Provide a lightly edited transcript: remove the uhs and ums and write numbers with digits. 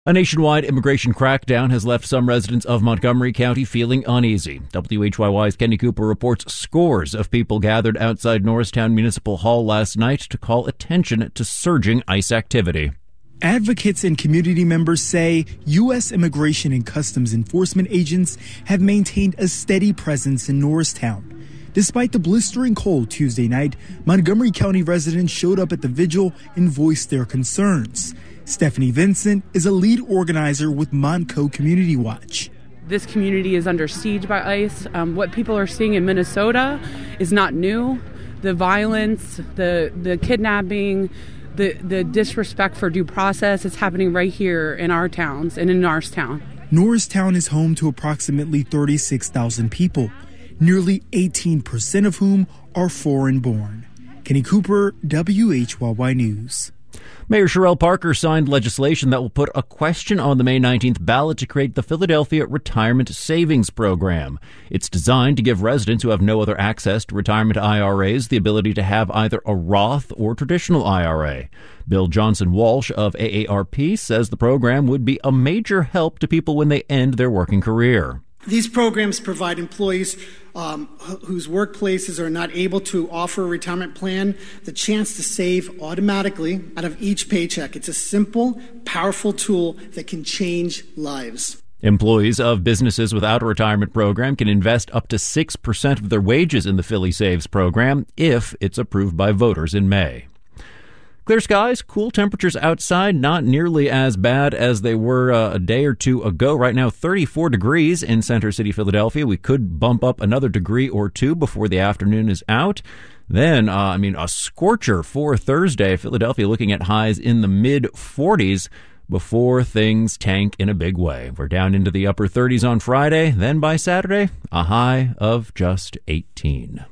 A nationwide immigration crackdown has left some residents of Montgomery County feeling uneasy. WHYY's Kenny Cooper reports scores of people gathered outside Norristown Municipal Hall last night to call attention to surging ICE activity. Advocates and community members say U.S. Immigration and Customs Enforcement agents have maintained a steady presence in Norristown. Despite the blistering cold Tuesday night, Montgomery County residents showed up at the vigil and voiced their concerns. Stephanie Vincent is a lead organizer with Montco Community Watch. This community is under siege by ICE. What people are seeing in Minnesota is not new. The violence, the kidnapping, the disrespect for due process is happening right here in our towns and in Norristown. Norristown is home to approximately 36,000 people, nearly 18% of whom are foreign-born. Kenny Cooper, WHYY News. Mayor Sherelle Parker signed legislation that will put a question on the May 19th ballot to create the Philadelphia Retirement Savings Program. It's designed to give residents who have no other access to retirement IRAs the ability to have either a Roth or traditional IRA. Bill Johnson Walsh of AARP says the program would be a major help to people when they end their working career. These programs provide employees whose workplaces are not able to offer a retirement plan the chance to save automatically out of each paycheck. It's a simple, powerful tool that can change lives. Employees of businesses without a retirement program can invest up to 6% of their wages in the Philly Saves program if it's approved by voters in May. Clear skies, cool temperatures outside, not nearly as bad as they were a day or two ago. Right now, 34 degrees in Center City, Philadelphia. We could bump up another degree or two before the afternoon is out. Then, a scorcher for Thursday. Philadelphia looking at highs in the mid-40s before things tank in a big way. We're down into the upper 30s on Friday. Then by Saturday, a high of just 18.